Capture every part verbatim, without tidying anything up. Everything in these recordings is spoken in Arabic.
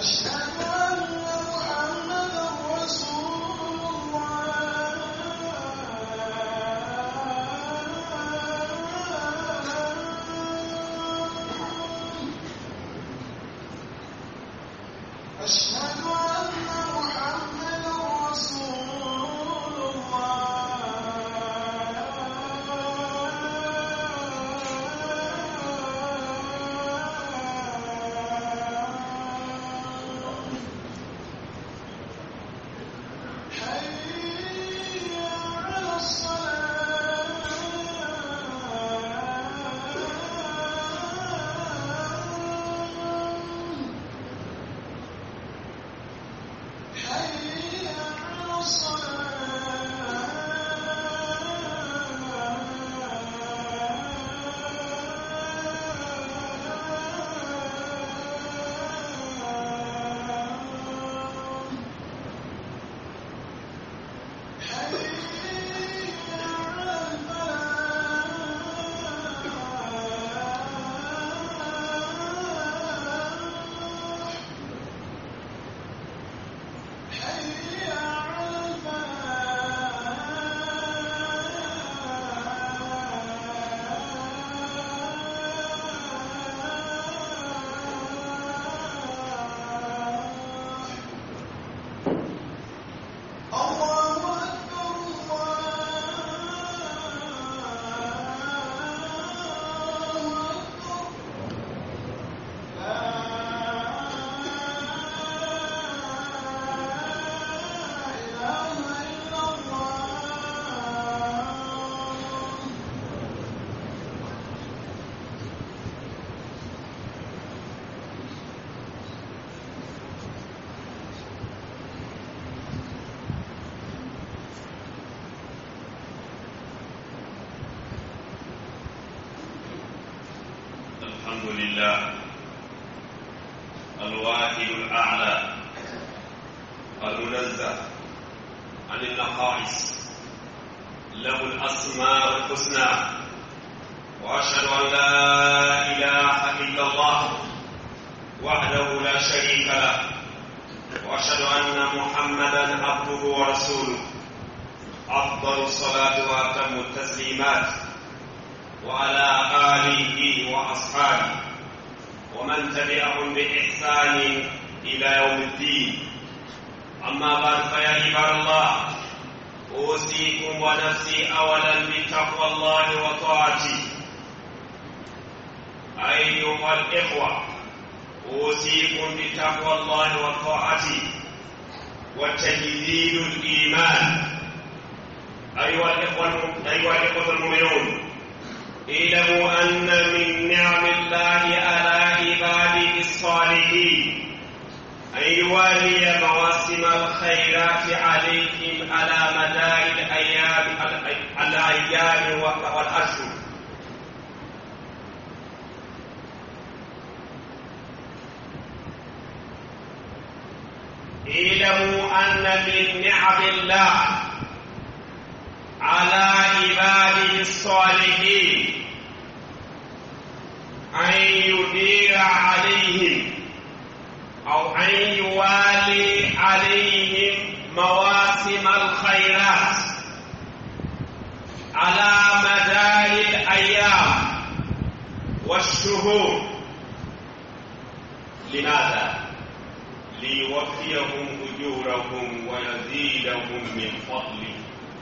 الحمد لله الواحد الأعلى المنزه عن النقائص له الأسماء الحسنى وأشهد أن لا إله إلا الله وحده لا شريك له وأشهد أن محمدا عبده ورسوله أفضل الصلاة وأتم التسليمات وعلى آله وأصحابه ومن تبعهم بإحسان إلى يوم الدين. أما بعد فيا عباد الله أوصيكم ونفسي أولا بتقوى الله وطاعته. أيها الإخوة أوصيكم بتقوى الله وطاعته وتجديد الإيمان. أيها الإخوة أيها الإخوة المؤمنون، اعلموا أن من نعم الله على عباده الصالحين أن يوالي مواسم الخيرات عليهم على مدار الأيام الأيام والأشهر. اعلموا أن من نعم الله على عباده الصالحين أن يدير عليهم أو أن يوالي عليهم مواسم الخيرات على مدار الأيام والشهور. لماذا؟ ليوفيهم أجورهم ويزيدهم من فضله.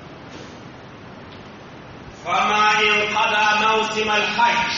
فما انقضى موسم الحج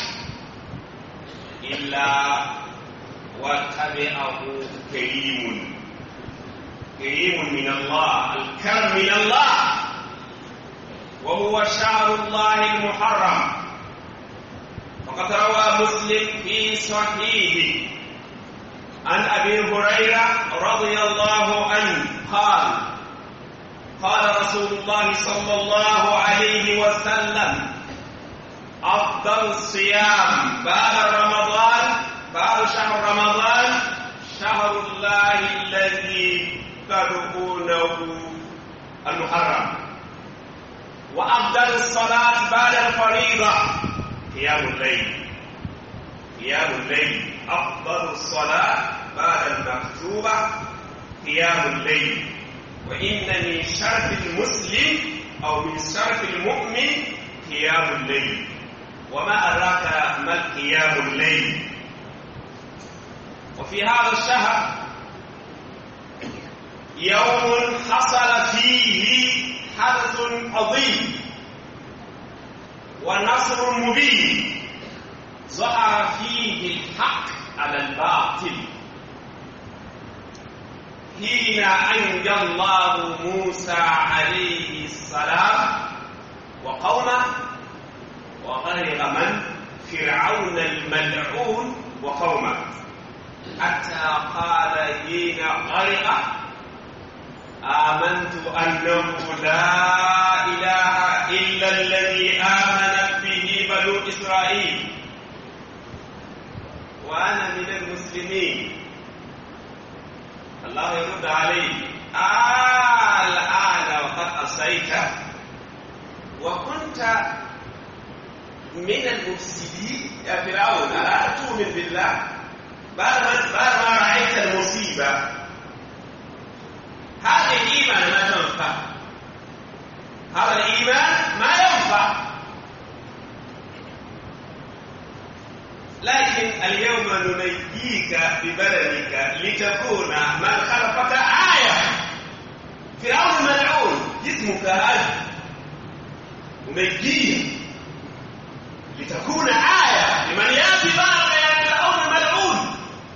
إلا وتبعه كريم كريم من الله، الكرم من الله، وهو شهر الله المحرم. فقد روى مسلم في صحيحه عن أبي هريرة رضي الله عنه قال قال رسول الله صلى الله عليه وسلم: أفضل الصيام بعد رمضان بعد شهر رمضان شهر الله الذي تدعونه المحرم. وأفضل الصلاة بعد الفريضة قيام الليل قيام الليل أفضل الصلاة بعد المكتوبة قيام الليل، وإن من شرف المسلم أو من شرف المؤمن قيام الليل. وما أدراك ما قيام الليل؟ وفي هذا الشهر يوم حصل فيه حدث عظيم ونصر مبين، ظهر فيه الحق على الباطل، حين أنجى الله موسى عليه السلام وقومه وغرق من؟ فرعون الملعون وقومه، حتى قال حين غرق آمنت أنه لا إله إلا الذي آمنت به بنو إسرائيل وأنا من المسلمين. الله يرد عليه آه الآن وقد عصيت وكنت من المفسدين يا فرعون، ألا تؤمن بالله بعد ما رأيت المصيبة؟ هذا الإيمان ما تنفع، هذا الإيمان ما ينفع. لكن اليوم ننجيك ببدنك لتكون من خلقك آية. فرعون ملعون جسمك هذا ننجيه لتكون آية لمن يأتي بعد يا فرعون الملعون.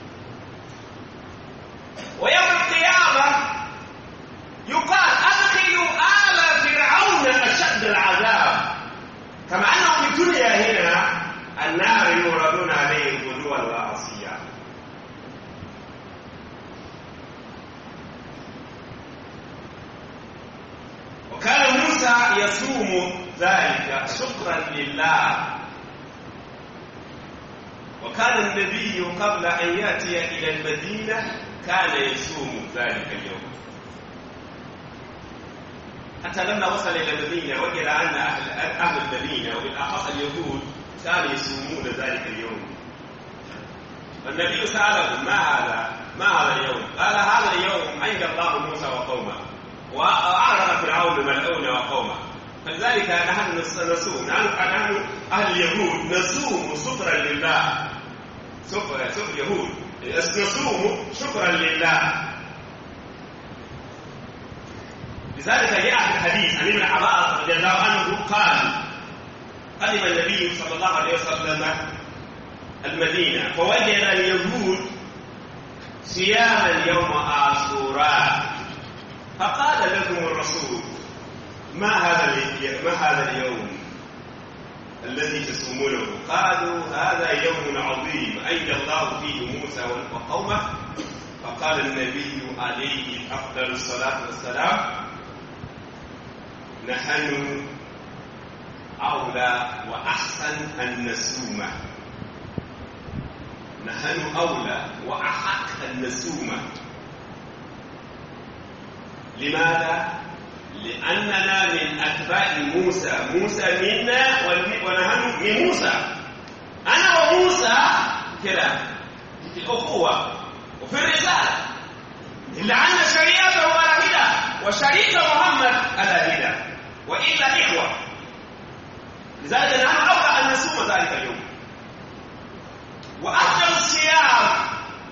ويوم القيامة يقال أدخلوا آل فرعون أشد العذاب، كما أنه في الدنيا هنا النار يوردون عليهم غدوا وعشيا. وكان موسى يصوم ذلك شكرا لله، وكان النبي قبل أن يأتي إلى المدينة كان يصوم ذلك اليوم، حتى لما وصل إلى المدينة وجد أن أهل, أهل المدينة وبالأخص اليهود كانوا يصومون ذلك اليوم. فالنبي سألهم ما هذا؟ ما هذا اليوم؟ قال هذا اليوم عند الله موسى وقومه وأعرض فرعون ملعون وقومه، فلذلك نحن نصوم، نحن أهل اليهود نصوم شكرا لله، شكرا شكر اليهود نصوم شكرا لله. لذلك جاء في الحديث عن ابن عباس رضي الله عنه قال قدم النبي صلى الله عليه وسلم المدينة فوجد اليهود صياما يوم عاشوراء، فقال لهم الرسول ما هذا ما هذا اليوم الذي تصومونه؟ قالوا هذا يوم عظيم أنجى الله فيه موسى وقومه. فقال النبي عليه أفضل الصلاة والسلام نحن أولى وأحسن أن نصوم، نحن أولى وأحق أن نصوم. لماذا؟ لأننا من أتباع موسى، موسى منا ونحن من موسى، أنا وموسى كده في الأخوة وفي الرسالة، إلا أن شريعته على هدى وشريعة محمد على هدى، وإلا إخوة. لذلك نحن أولى أن نصوم ذلك اليوم. وأفضل الصيام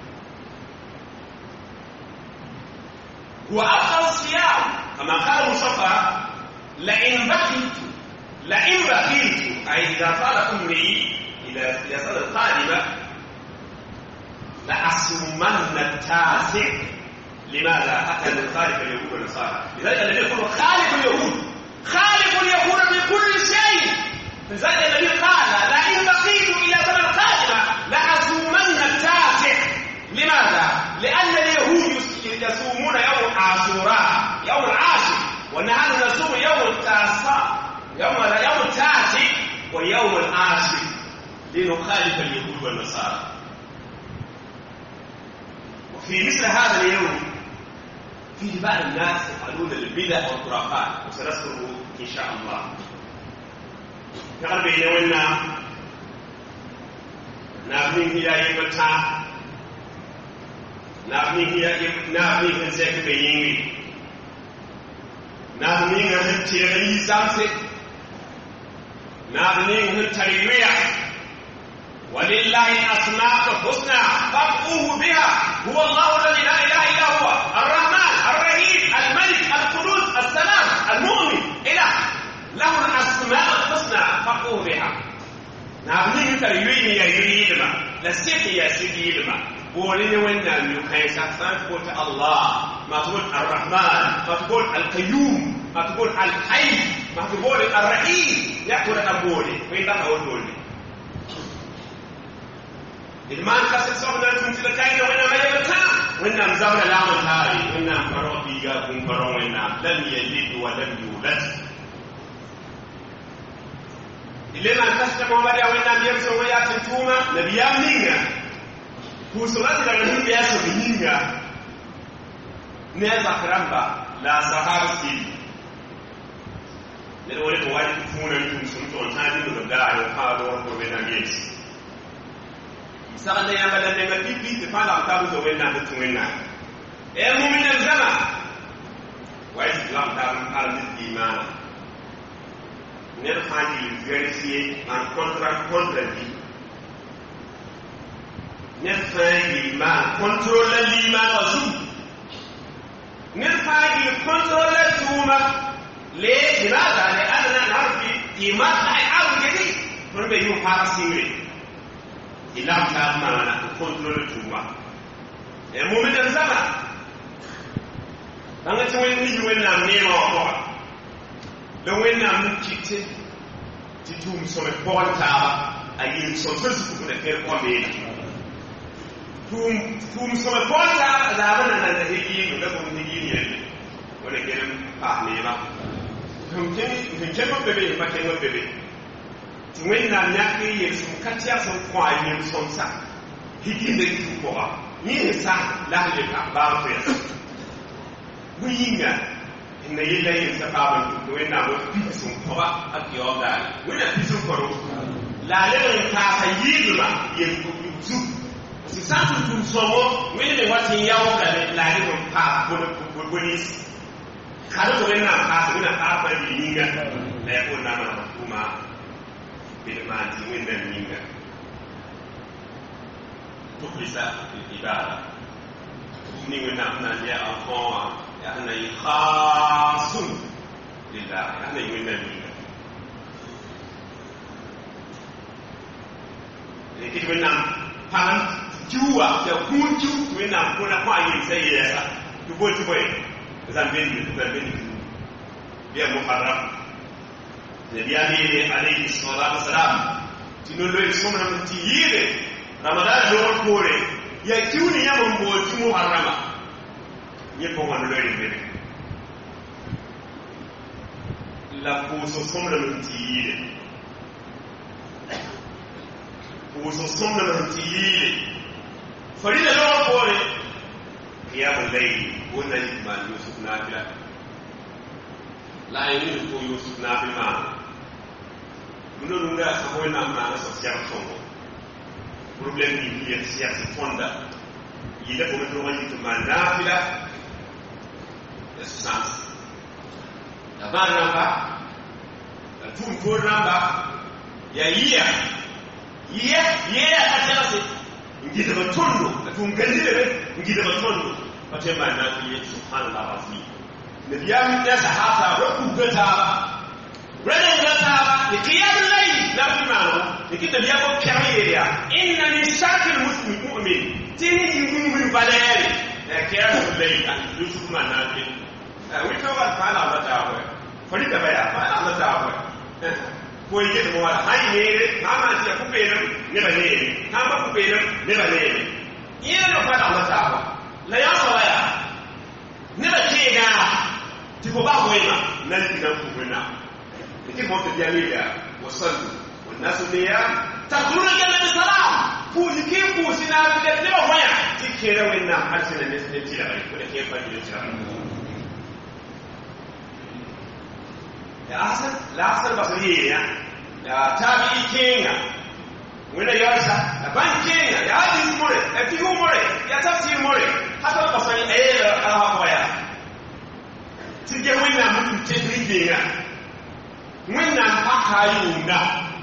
هو أفضل الصيام كما قال مصطفى لئن بقيت لئن بقيت أي إذا طال أمري إلى السنة القادمة لأصومن التاسع. لماذا؟ حتى نخالف اليهود والنصارى. لذلك الذي يقول خالف اليهود، خالف اليهود بكل شيء. لذلك الذي قال لئن بقيت إلى السنة القادمة لأصومن التاسع. لماذا؟ لأن اليهود يصومون يوم عاشوراء يوم العاشر، ونحن نصوم يوم التاسع يوم يوم التاسع ويوم العاشر لنخالف اليهود والنصارى. وفي مثل هذا اليوم في بعض الناس يفعلون البدع والخرافات، وسنذكره إن شاء الله. كقلب يومنا نابنين هي يمتع نابني هي نابني هنسك بيني نابني هنتيري سامسي نابني هنتريويا ولله الأسماء الحسنى فادعوه بها هو الله الذي لا إله إلا هو الرحمن الرحيم الملك القدوس السلام المؤمن إله له الأسماء الحسنى فادعوه بها نابني هنتريويا يا يريدما لسيتي يا سيديدما ولين ويننا يوكاي ساتان تقول الله ما تقول الرحمن ما تقول القيوم ما تقول الحي ما تقول الرحيم يقول أبولي وين ده أقول إدمان كسر صبنا تنتظر كائن ويننا ما يبتع ويننا مزامنا لا متاري ويننا مرابيا كنكرون ويننا لم يلد ولم يولد إلما كسر محمد ويننا بيمسوا وياتي توما نبيا مينا kusurati daga hin ya so bihinga ne za karamba la sahabati ne wole ko wadi funa tun sun to tani no da ayo ha do ko be na yes saka ne yamba da ne ga bibi te fala ta bu so wenna to wenna e mu'mina zama wa islam ta mun ala iman ne fani verifie en contrat contrat نفاي الإيمان كنترول الإيمان وزوم نفاي كنترول الزوم ليه؟ لماذا؟ لأننا نعرف إيمان لا يعرف جديد من بيوم فارسيني إلا كان معنا كنترول الزوم المؤمن الزمان لأن تقول نيجي وين نميل أو لو وين نميل كتير تتوم سوى بول تابا أيين سوى سوى كده كومين tum tum sama ponta azaban nan da hiji da kuma hiji ne wanda ke nan fa ne ba tum kin kin ke ba bebe ba ke ba bebe tum wani na nya ke yi su kaciya sun kwa yi sun sa hiji da ki ko ba ni ne sa la le ka ba ko ya mu yinga inna yillahi sababan to wani na ba fi sun ko ba a ki yo da wani fi sun ko la le ka sa yi ba yi ku zu si santu tum somo wini me wati yawo ka le la ni ko pa ko ko ko ni ka do ko na pa ko na pa pa di ninga le ko na ma kuma bi ma di wini ninga to bisa ibada ni wina na ya afon ya na khasun lillah ya na wini ninga le ki wina pan juwa da kunju wina kuna kwa yin sai ya sa dubo dubo zan bin zan bin biya muharram da biya ne alayhi salatu wassalam tinu lo isoma na mtiyire ramadan lo kore ya kiuni ya mambo ti muharrama ye ko wan lo yin la ko so som na mtiyire ko so som na mtiyire فريد لو قولي قيام الليل قلنا يجمع يوسف نافلة لا يمين كو يوسف نافلة معنا منو نغا سبوينا معنا سوسيال صنغو problème ni lié siyasa fonda yida ko do wani to manafila essence da banamba da tum ko namba ya yiya yiya yiya atalasi ngida batondo atungandire ngida batondo fatema na kuye subhanallah azim nabiyam ya sahaba rukugata rada gata qiyam al-layl la bimano nikita biyako kariya inna min shakil muslim mu'min tini mu'min balali ya qiyam al-layl an yusuf manati we to wa fala bata wa fari da baya fala bata wa ko yake da wala hai ne ha ma ti ku be ne ba ne ha ba ku be ne ba ne ina no fala bata wa la ya sawaya ne ba ke ga ti ko ba ko ina nan ti ga ku na ti mo te dia ni ya wasallu wan nasu liya taquluna jalla bi salam ku ki ku sina bi ne ba waya ti ke da wannan harshen ne sai ti da ko da ke fa ji da ya asal la asal basriya ya tabi kenya wena yasa ban kenya ya hadis more ya fiqh more ya tafsir more dinga wẽnnaam paka yʋʋmda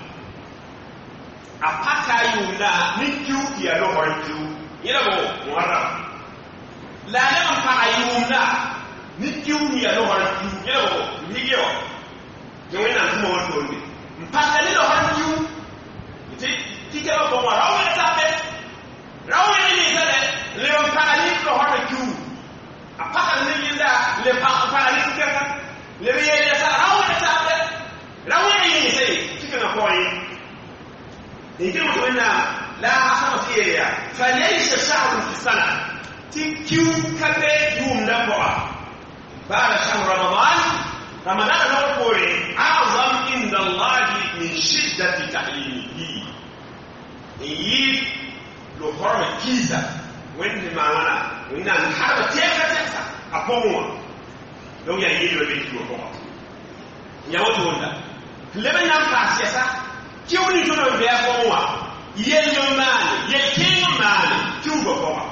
a paka yʋʋmda ne kiu tɩ ya logr n kiu yẽla bo muharram la a leb n paka yʋʋmda ne kiu tɩ ya logr n kiu yẽla bo ligẽ wã tɩ wẽnnaam tɩ ma wa toonde n paka ne logr n kiu tɩ tɩ kɛba bõn wã rao wẽna tabe rao wẽna ninsã le leb n paka ne logr n kiu a paka ne yẽnda le paka ne kɛka leb n yel yɛsa rao wẽna tabe rao wẽna yẽnse tɩ kẽna pʋgẽ ye n kẽm tɩ wẽnnaam la hasama tɩ yeele yaa fa laysa shahrun fi sana tɩ kiu ka be yʋʋmdã pʋga بعد شهر رمضان رمضان نقول أعظم عند الله من شدة تعليمه إيه لو فرم كيزا وين ما أنا وين أنا حرب تيكا تيكا أقوم لو يعني لو بيجي لو فرم يا وتوندا لما نام كاسيسا كيو نيجونا بيا فرم يليوم مالي يلكيم مالي كيو بفرم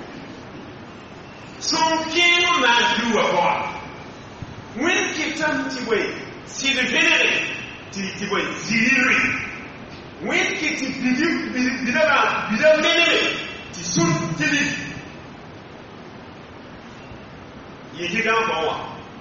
سونكيم مالي كيو بفرم when kitam tiwe si de venere ti tiwe ziri when kiti bidi bidaba bidaba venere ti sun tili yiki ga bawa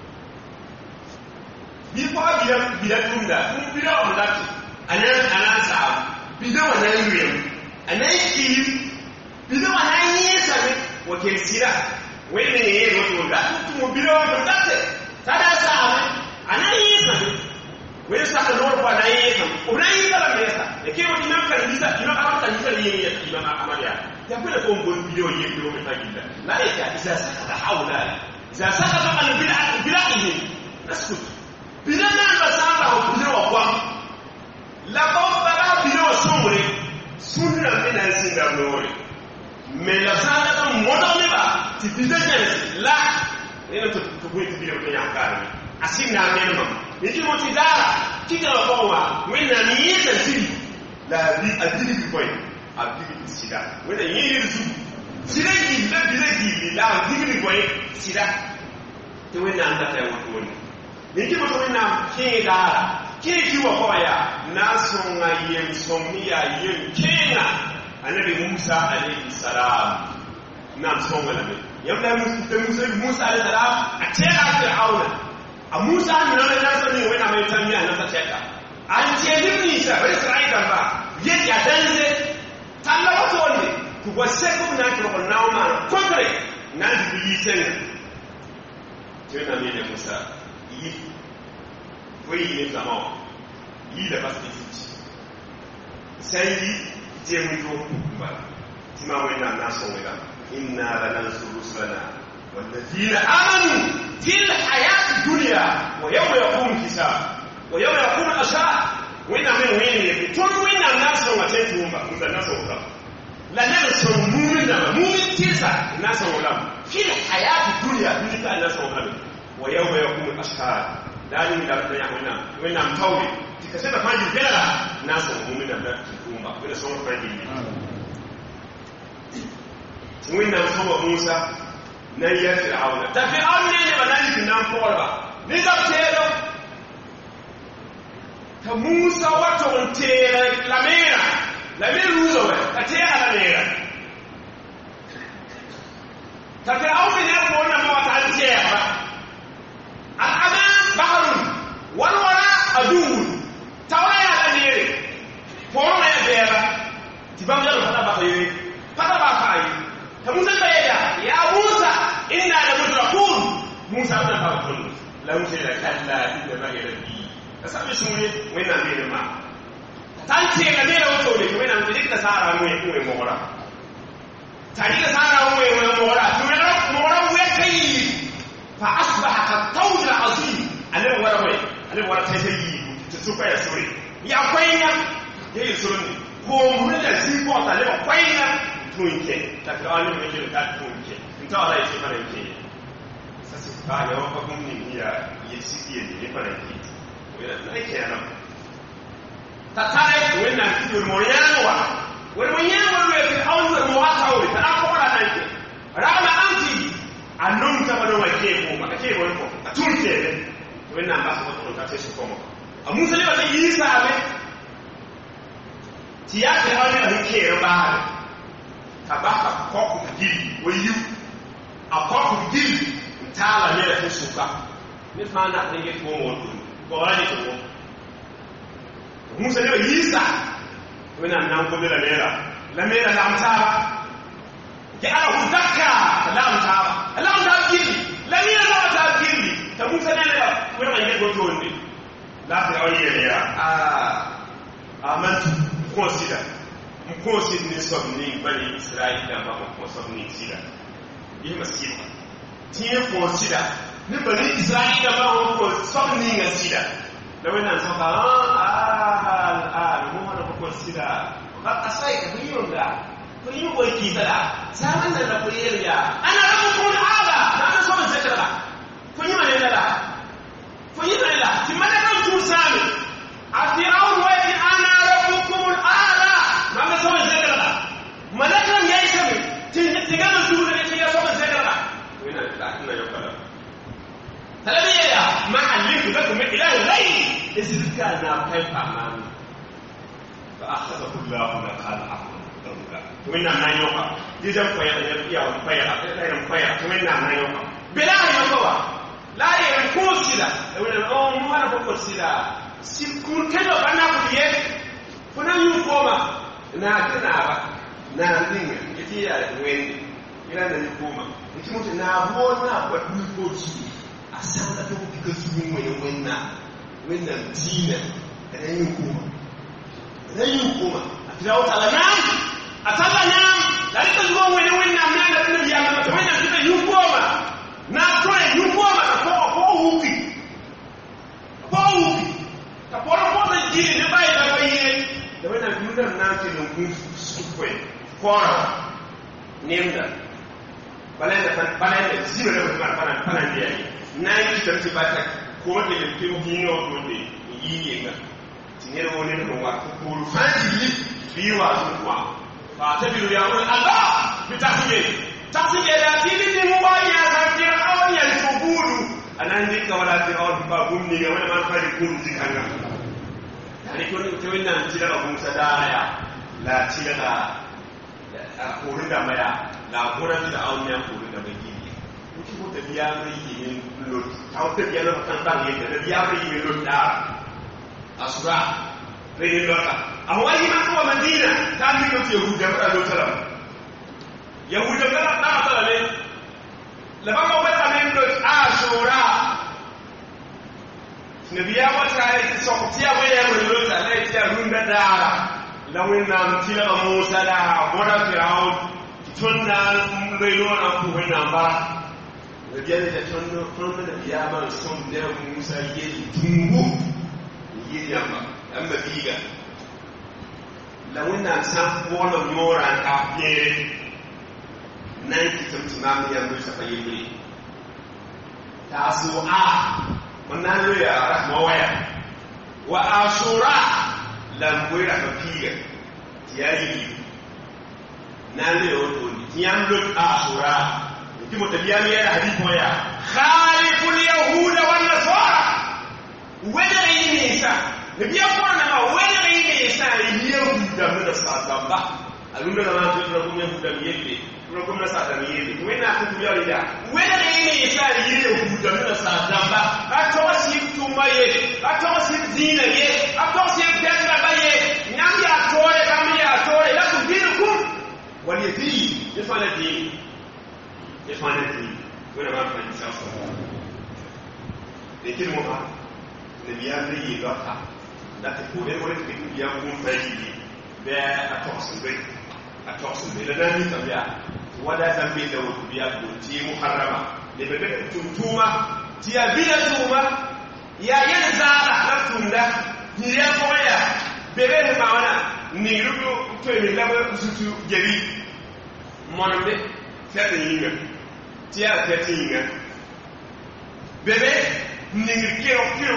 bi fa bida bida tunda kun bida on lati anan anan sa bida wannan yuyem anan ki bida wannan yesa ne wakil sira wai ne yayi wato da tun bida wannan lati tada saame anayi sabe wele sa ko no ko anayi sabe unayi kala mesa e ke woni nan kan bisa ino ka ta bisa yi yi ino amaliya ya kwela ko ngol video yi video me tagilla la ya isa sakata haula isa sakata al bid'a bid'ihi naskut bidana basaba o bid'a wa kwa la bomba la bid'a sombre sunna mena singa nore me la sakata modone ba ti bid'a la ina to to buy to biyo kenya kare asinna menma yiki mo ti dara kika ko wa wena ni yesa siri la bi adili bi koy adili bi sida wena yiri su sida gi la bi la gi la adili bi koy sida to wena anda ta wa ko ni yiki mo to wena ke dara ke ki wa ko ya na so nga yem so mi ya yem kenya annabi Musa alayhi salam na so ngala be yamla musa musa musa alayhi salam atera fir'auna a musa min na nasa ne wena mai tamiya na ta teka an ce dimni sa bai isra'ila ba yake a danze tallawa to ne ku wasse ku na ki ko nawo ma kokare na di yi sen ce na ne musa yi ko yi ne zama yi da basti sai yi je mu to ba tima wena na so wena إنا لننصر رسلنا والذين آمنوا في الحياة الدنيا ويوم يقوم الحساب ويوم يقوم الأشهاد وين من وين يقول وين الناس لو أتيتهم مثل الناس ولا لا ننصر مؤمنا مؤمن تلك الناس ولا في الحياة الدنيا مثل الناس ولا ويوم يقوم الأشهاد لا يمكن أن يكون وين متولي تكسر فاجي بلا الناس مؤمنا لا تكون ولا سوى فاجي wẽnnaam sõma Musa na n yɛl Fir'auna t'a Fir'aun ne nebã na n yik nan pʋgrba ne zab teelem t'a Musa wa tog n teeg la meera la me ruuga wɛ t'a teega la meera t'a Fir'aun me ne boonnama wa t'a n teegba al-amaan bahrun wal wara aduwwun t'a wa yaa la neere pʋgrã ya bɛɛba tɩ bãmb yɛl fata bak yee fata bak faa ye فموسى بيدا يا موسى إنا لمدركون موسى أبدا فاقول لا موسى كلا إنما هي ربي أسمع شمولي وين أمير ما تانتي أمير وتولي وين أمير تسارع موي موي مورا تاني تسارع موي موي مورا تمر مورا ويكي فأصبح كالطود العظيم أنا ورا وين أنا ورا تسيي تسوق يا سوري يا قوينا يا يسورني هو من الذي بوت عليه قوينا tunke ta ka wani mai jin ta tunke in ta wala yake fara yake sai ka ga wa kun ni ya yi sike ne fara yake wala na yake yana ta tare wannan kido moriyanwa wani moriyanwa ne ke auza mu wata wuri ta ko wala nan ke rama anti annum ta bada wake ko maka ke wani ko a tunke ne wannan ba su Musa ne ba ta yi sa me ti ya ke wani da ke ba ka ba ka ko ku gili wayu a ko ku gili ta la ne da suka ne fa na ne ke ko mo ko wani ko Musa ne ba yi sa wannan nan ko da mera la mera la amtaba ke ala hudaka la amtaba la amtaba gili la mera la amtaba gili ta Musa ne da wannan ne ko to ne la ta ayi ya ah amantu consider consider ne sabni bani Israila ba ko sabni sida yi masjida tiye consider ne bani Israila ba ko sabni sida da wannan saka ah ah mu hana ko consider ba asai ka yi onda ko yi ko ki sala zaman da da koyar ya ana rabu ko ala na so ban sai da ko yi mane da ko yi mane da ti mana kan tu sami a fir'aun wa ya ana rabbukum ala na so ban sai da malakan yayi sami tin tiga na su da ce ya so ban sai da ko ina da ina ya fara talabiya ma alliku lakum ilahi ghayri isirka na kai fama fa akhadha Allahu nakala ahmad dauka to ina nan yau ka dijan faya da ya faya a kai ran faya to ina nan yau ka bila ya kawa la ya ko sida da wannan on mu ana ko sida si kun kelo bana ku ye kuna yu koma na kana ba na dinga yace ya wen ina da koma yace mutu na ho na ko du ko ji asan da to ku ka su mu ne wannan wannan dina da yin koma da yin koma Firaun ala nam atalla nam la rika zuwa wani wannan nan da annabi ya mata wannan suka yi goma na tore yi goma ta ko ko huki ko huki ta ko ko da jini ne bai da bai da wannan dudan nan ke lungun su ko kora nemda balen da balen da zira da wannan balen balen da yayi na yi tarti ba ta ko da ke kin hino ko da yi ne ga tinere woni no wa ko fanti biwa zuwa fa tabiru ya ul Allah bitahije tahije da tini ni muwani ya zakira awani ya tubudu anandi ka wala ti awon ba gumni ga wala man fari kun zikanga yani ko to wannan tira ba mun sadaya la tira da korin da maya la korin da awon ya korin da bai yi kuki ko da biya bai yi lot ta ta biya na kan ban yi da biya bai yi lot da asura bai lota amma wani ma kuma Madina ta yi lot Yahuda ba lotara Yahuda ba ta ta ne laba ko wata men lot asura nabiya wata ya sokotiya ba ya lota lai ta runda dara lawin nam tila Musa da boda Firaun tunna bai lona ku wannan ba da jere da tunno tunno da biya ba son da Musa yi tungu yiyamba amma biga lawin nan san wala mora ta pere nan ki tumtuma mi ya mu safa yiri ta su a wannan lo ya rahma waya wa ashura lam wira fa biga tiyayi nan le o to ni yam lo ashura ki mo tabiya mi ya hadith waya khaliful yahuda wan nasara wanda yi ne sa da biya kwana ma wanda yi ne sa yahuda mun da sadamba alun da ma su da kuma yahuda yake kuma kuma sadamba yake wanda ku biya da wanda yi ne sa yahuda mun da sadamba ka to wasi tuma ye ka to wasi dina ye ka to wasi bedra baye nyam ya tore kam ya tore la ku dinukum wal yati yafana din yafana din wanda ma fa ni sa de kin mo ha ne biya ne yi lota da ta ko ne wani da biya kun faji da a tosin bai a tosin bai da dani tabiya wada zambe da wutu biya ko ti muharrama da bebe tuntuma ti ya bila tuma ya yana zara na tunda ni ya koya bebe ne ma wana ni rubu to mi labo sutu jebi monde fete yinga ti ya fete yinga bebe ni kiro kiro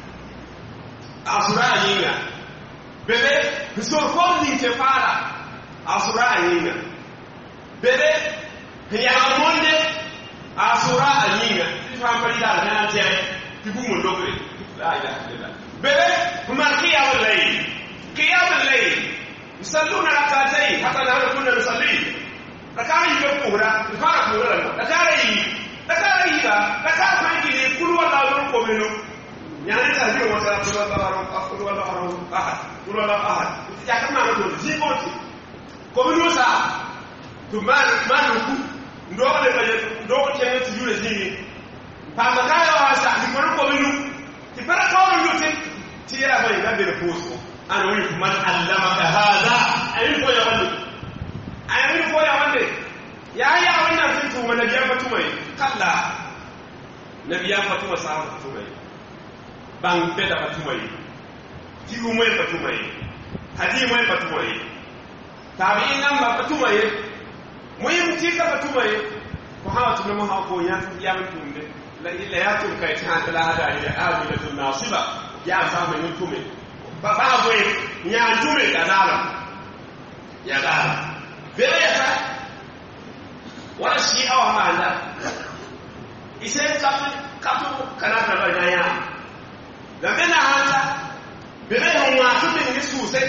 asura yinga bebe bisoko ni te fara asura yinga bebe ya monde asura yinga ti fa pari da na te ti bu mo dokre la ila ila بل ما قيام الليل قيام الليل يصلون ركعتين حتى لو كنا نصلي ركعتين يقولوا يفارق ولا ركعتين ركعتين ركعتين كل والله يقول منه يعني تهديه وتلا كل والله كل والله أحد كل والله أحد يا كم ما نقول زيبوت كم نوسا ثم ما ما نقول ndogo le ndogo tena tujule zini pamba kayo hasa dikono ko minu tipara ko minu ti tira bai da be posto ana wani kuma allamaka hada ayin ko ya wande ayin ko ya wande ya ya wannan fitu wa nabiyan fatuma kalla nabiyan fatuma sa fatuma bang beda fatuma ti umay fatuma hadi umay fatuma tabi'in nan ba fatuma muhim ci ka fatuma ye ko hawa tun mu ha ko ya ya mutum ne la illa ya tun kai ta ta hada ila abilatul nasiba ya fa mu tume ba ba go ya tume kadala ya dala bere ya ta wala shi awa ma anda ise ka ka to kana ta ba ya da bena hanta bere hon wa tume ni susai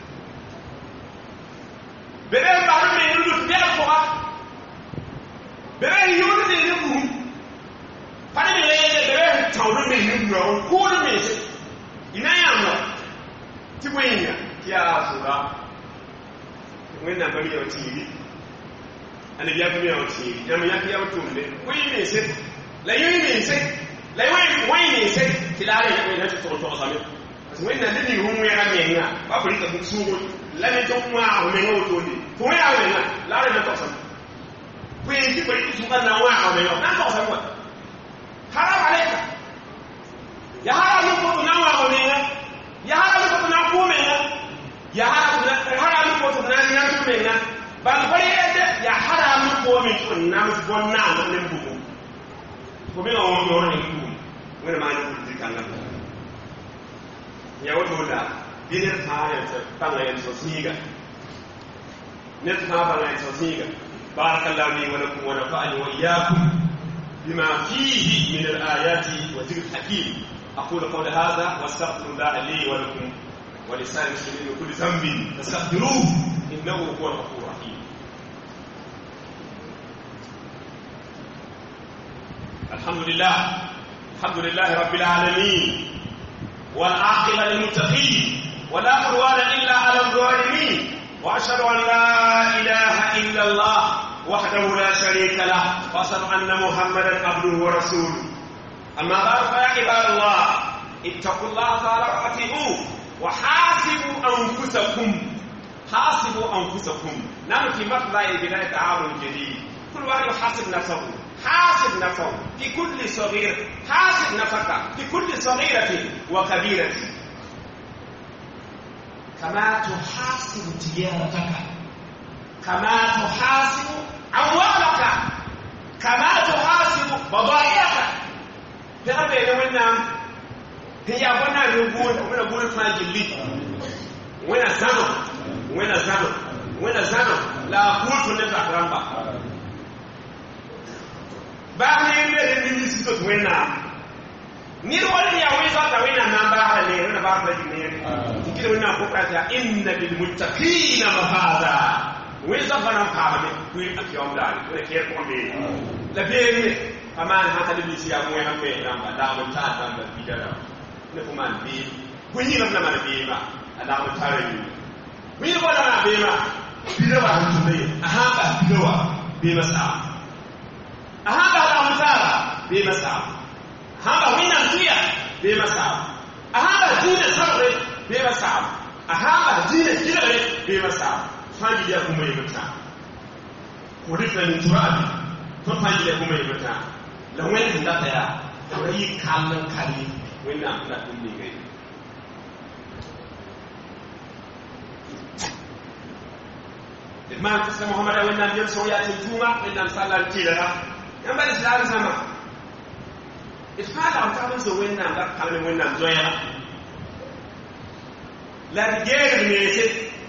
bere ba ru me ndu bere ko ha bere yuru de ni bu pani me le bere tawru me ni ro ko ru me se ina ya no ti ko yin ya ya su da when na bari o ti ri ani biya ko me o ti ri ya me ya ya o tu le ko yin me se la yin me se la yin wa yin me se ti la re ko na ti to to sa me when na ni hu me ya me nga ba ko ri ka su ko la me to mu a me ngo to ni to ya we nga la re me to sa we ti ko ri su ka na wa a me ngo na to sa ko haram aleka ya haram ko to na wa a me nga ya haram ko to na ko me nga ya haram haram ko to na na to me nga ba bari ede ya haram ko me to na mu bon na na ne bu ko me ngo yo ni ku we ma ni ku kan na ya wato da bidar ta ya ta bangaren sosiga ne ta bangaren sosiga barakallahu li wa lakum wa nafa'ani wa iyyakum bima fihi min al-ayati wa dhikr hakim aqulu qawla hadha wa astaghfirullaha li wa lakum wa li sa'iril muslimin min kulli dhanbin fastaghfiruhu innahu huwal ghafurur rahim alhamdulillah alhamdulillah rabbil alamin والعاقبة للمتقين ولا عدوان إلا على الظالمين وأشهد أن لا إله إلا الله وحده لا شريك له وأشهد أن محمدا عبده ورسوله أما بعد فيا عباد الله اتقوا الله تعالى وأطيعوه وحاسبوا أنفسكم حاسبوا أنفسكم نحن في مقطع بداية تعاون جديد كل واحد يحاسب نفسه حاسب نفسه في كل صغيرة حاسب نفسك في كل صغيرة وكبيرة كما تحاسب تجارتك كما تحاسب أموالك كما تحاسب بضائعك ترى وين هي وانا نقول وانا نقول ما جلي وين زمن وين زمن وين زمن لا قلت نفع رمبا ba ne ne ne ni sito wena ni ro wani ya weza ta wena na ba ha ne na ba ba ne kike wena ko ka ta inna bil muttaqina mafaza weza bana ka ba ne ku akiyam da ne ke ko ne la be ne aman ha ta bi si ya mu ya be na ba da mun ta ta ba bi da ne kuma bi ku ni na na be ba ada mun tare ni mi ba na be ma bi da ba tu ne aha ba bi da wa be masa ahamba la mutara be masa ahamba wina tuya be masa ahamba dina sabre be masa ahamba dina jirare be masa fanji ya kuma yi mata kodita ni turabi to fanji ya kuma yi mata la wani da ta ya rai kallon kare wina da kun ne gai Imam Muhammad wannan yin sauya ce juma wannan sallar tilala yan bari islam sama ifala ta mun zo wannan da kalmin wannan zoya la digere ne ce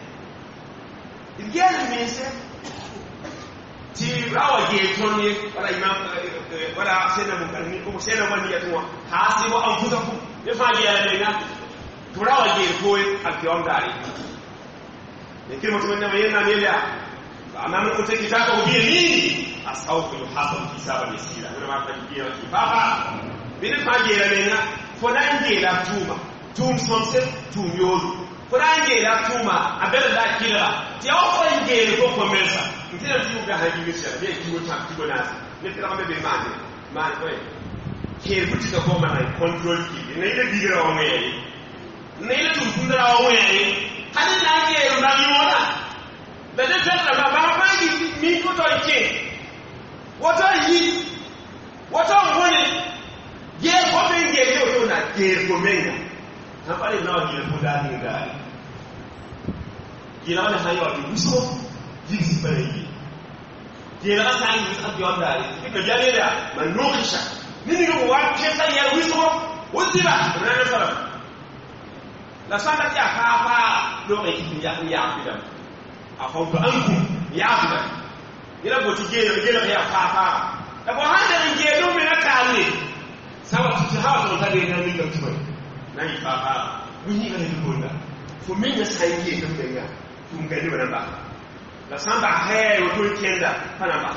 digere ne ce ti rawa ge tonni wala imam wala sai na mun kalmi ko sai na wani ya tuwa hasibu anfusakum ya fa ya ne na fura wa ge ko alkiyom dare ne ke mutum ne mai yana ne ya amma mun kuta kitaba ko biye ni asauku yuhasabu hisaban yasira wala ma kan biye ki baba bin fa ge la ne na fo na nge la tuma tum somse tum yolu fo na nge la tuma abela da kila ti o ko nge ko ko mensa ntina ti ga ha gi misha be ki wota ki bona ne tira be be mane man ko ke buti ka ko mana control ki ne ile digira o me ne ile tum kundara o me hadi na nge ro da yona bede tẹ́lẹ̀ bàbá báyìí mi kútọ̀ ìké wọ́tọ̀ yìí wọ́tọ̀ wọ́ni yẹ́ kọ́bí yẹ́ yẹ́ òtò na gẹ́ẹ̀kọ́ mẹ́yà tàbí náà yẹ́ kó dáadé dáadé yẹ́ náà ní hayọ́ ọdún wúsọ́ yìí sí bẹ̀rẹ̀ yìí yẹ́ náà sáyé yìí sábí ọdún dáadé kíkọ̀ jẹ́ lé dà mà nókìṣà nínú yóò wá kí sáyé yẹ́ wúsọ́ ó sì bá ọ̀nà sọ̀rọ̀ lásán láti àkáfà lórí ìyá àfihàn afautu ankum ya afida ila boti gele gele ya papa da bo handa nge do mi nakale sawa tuti hawa to tade na mi gam tuba na yi papa wuni ga ni bonda fo mi na sai ke to benga tum ga ni bana ba la samba he o to kenda pana ba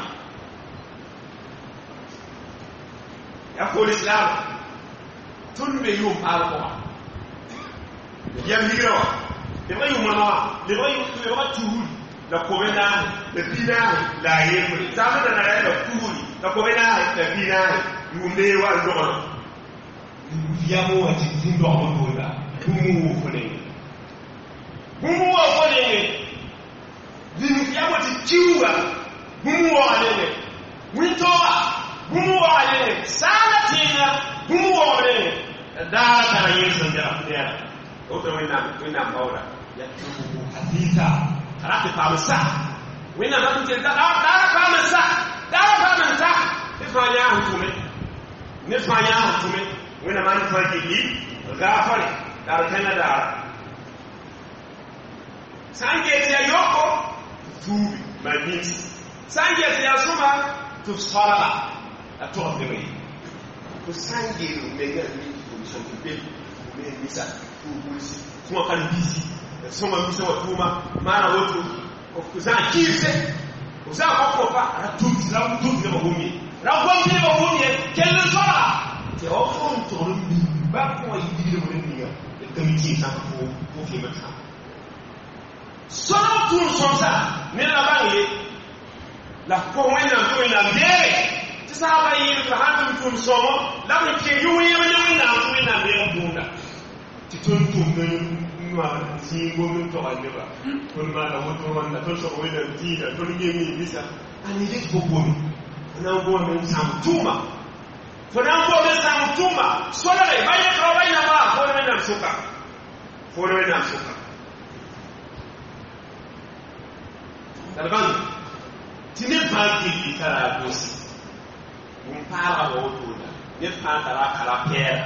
ya ko islam tun be yu pal ko ya mi gro le ba yu mama le ba yu le ba tuuri la komena le pina la yemo zama da na da tuuri la komena le pina yumbe wa ndoro yamo wa tindo mo boda bumu fone bumu wa fone dinu yamo ti kiwa bumu wa alele wintoa bumu wa alele sana tina bumu wa alele da ta yin sanja ya o to wina wina bawda ya tubu hadita karate pamsa wina mtu tenda dara pamsa dara pamsa ifanya hutume nifanya hutume wina mani fajili gafari dara tena dara sange ya yoko tubi magiti sange ya suma tusala atothewe kusange umega ni kumshangibe umemisa kubusi kuma kan bisi soma misa watuma maana wote kuzaa kise uzaa kwa kwa ratuti la mtuti na mahumi la ngombe na mahumi kelle sola te ofon to ba ko yidi mo ni ya committee sa ko ko fi mata sono tu sonsa ne la bangi la ko wena ko na ndere tisa ba yi ka hatu mtu somo la ke yuwe yewe na ko na ndere bunda titun tum ma si gomin to aleba kun ma da wato wanda to so wanda tida to ne mi bisa ani je ko gomi na gomin sam tuma to na gomin sam tuma so da bai bai ko bai na ba ko ne na suka ko ne na suka dalban tine ba ki tara dosi mun fara wato da ne fa tara kala pera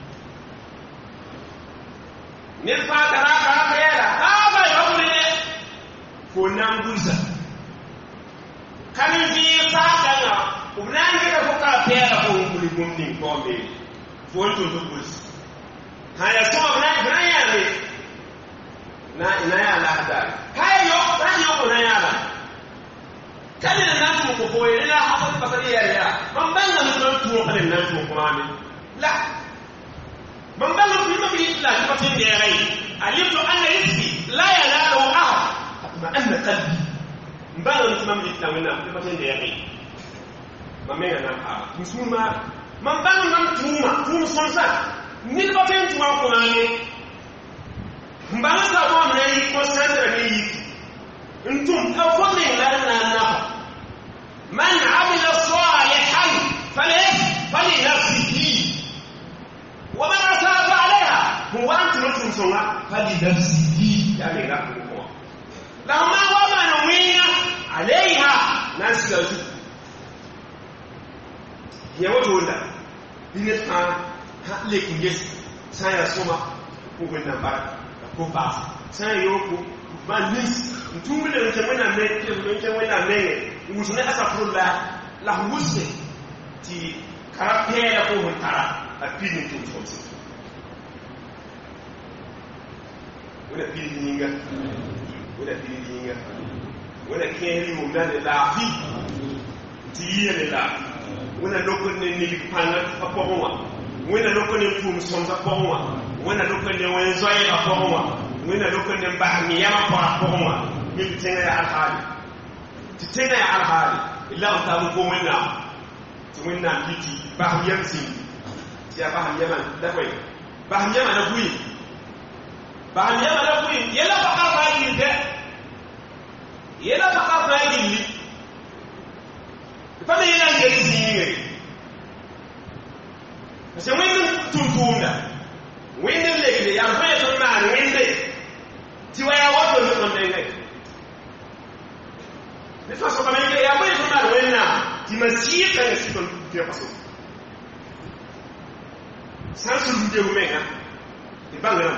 ne fa tara kala pera aba yobule ko nan guza kan fi fa kana unange ko ka pera ko nguli gumni ko be fonto to guza haya so na na ya ne na ina ya la hadari haya yo na yo ko na ya la kan na nan ko ko ina hafa fasari ya ya man ban na mun to ko nan to ko ma la من بلغ في مبني الإسلام فتن ديري علمت أن اسمي لا يناله أحد ما أن قلبي من بلغ في مبني الإسلام هنا فتن ديري ما مين أنا أحد مسلمة من بلغ من توما توم صنصا نيل فتن توما كناني من بلغ سابوا من أي كونسنتر نيجي أنتم أفضل لنا نفع من عمل صالحا فلنفسه ومن أساء عليها هو أنت نفسه سوى فلنفسه يعني نفسه هو لما وما نوينا عليها ناس يجب هي وجودة بنسمع لكن يس سايا سوما كوكو نمبر كوكو سايا يوكو بانيس نتومي لنكمنا ميكي لنكمنا ميكي وزنة أسافر الله لهوسي تي كارابيا يكون ترى appealing to something. wala pilinga wala pilinga wala keri wala la fi tiye la wala lokon ne ni panga apowa wala lokon ne tum sonza apowa wala lokon ne wenzo ay apowa wala lokon ne bahmi yama apowa min tenga ya alhali tenga ya alhali illa ta ko wala to wala kiti bahmi yamsi ya bahmi yaman da koy bahmi yaman da kuyi bahmi yaman da kuyi yala baqa fa'i de yala baqa fa'i li fa ne yana ngari zinga parce que wenda tunkunda wenda lekle ya fa to na wenda ti waya wato ne kon dai ngai ne fa so kama ngai ya fa to na wenda ti masika ne si kon ti paso san su de umenga e bangana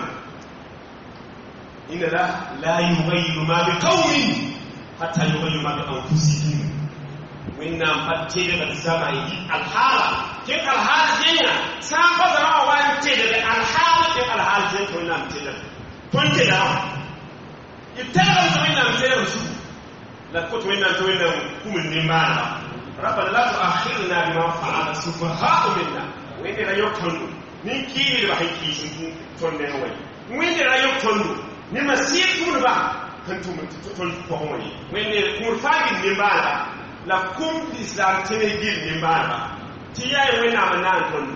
inna la la yughayyiru ma bi qawmin hatta yughayyiru ma bi anfusihim winna fatte daga sama yi alhala kin alhala jinya san fa da wa wante daga alhala kin alhala jin to nan ce da tun ce da itara to winna ce da su la ko to winna to winna kumin ne mana rabbana la tu'akhirna bima fa'ala sufaha'u minna winna rayo tondo nin kiri da haiki sun tonne wai winna rayo tondo ni masir kun ba kan to mun ton ko wani winna kurfagin ne mana la kum islam tene gil ni mara ti yayi wena manan ton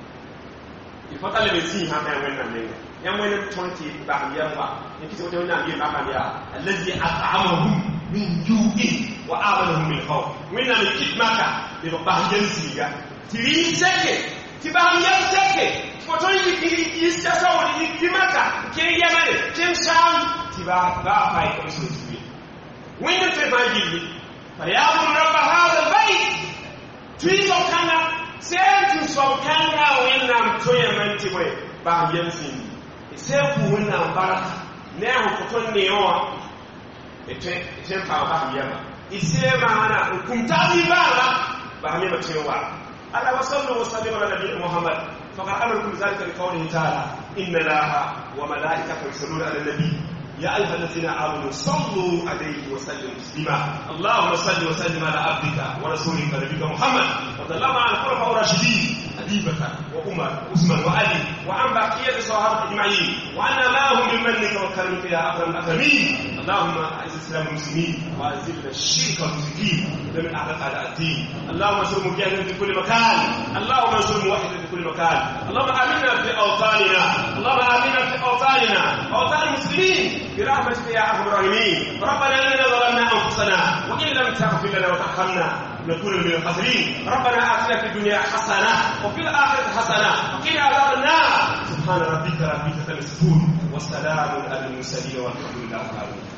il faut aller ici ha ben wena menga yam wena tonti ba yawa ni kiti wona na bi ba ya allazi at'amahum min ju'in wa amanahum min khawf wena ni kitmaka be ba yan siga ti seke ti ba yan seke foto yi ki yista so ni kimaka ke yamane kin sam ti ba ba fa ko so ti wena te ba gili فيأمر رب هذا البيت تيسو كان سيرتو سو كان وينام تويا منتي وي با يمسين سيكو وينام بارك نهو كتون نيوا ete ete pa ba yama isema ana kumtabi bala ba hamima tewa ala wasallu wa sallimu ala nabiyyi muhammad faqad amara zalika bi qawlihi ta'ala inna allaha wa malaikatahu yusalluna ala nabiy يا أيها الذين آمنوا صلوا عليه وسلموا تسليما اللهم صل وسلم على عبدك ورسولك نبيك محمد وسلم على الخلفاء الراشدين أبي بكر وعمر وعثمان وعلي وعن بقية الصحابة أجمعين وعنا معهم بمنك وكرمك يا أكرم الأكرمين اللهم أعز الإسلام والمسلمين وأذل الشرك والمشركين ومن أعداء أعداء الدين اللهم انصر مجاهدين في كل مكان اللهم انصر موحدين في كل مكان اللهم آمنا في أوطاننا اللهم آمنا في أوطاننا أوطان المسلمين برحمتك يا ارحم الراحمين ربنا اننا ظلمنا انفسنا وان لم تغفر لنا وترحمنا نكون من الخاسرين ربنا آتنا في الدنيا حسنه وفي الاخره حسنه وقنا عذاب النار سبحان ربك رب العزه عما يصفون والسلام على المرسلين والحمد لله رب العالمين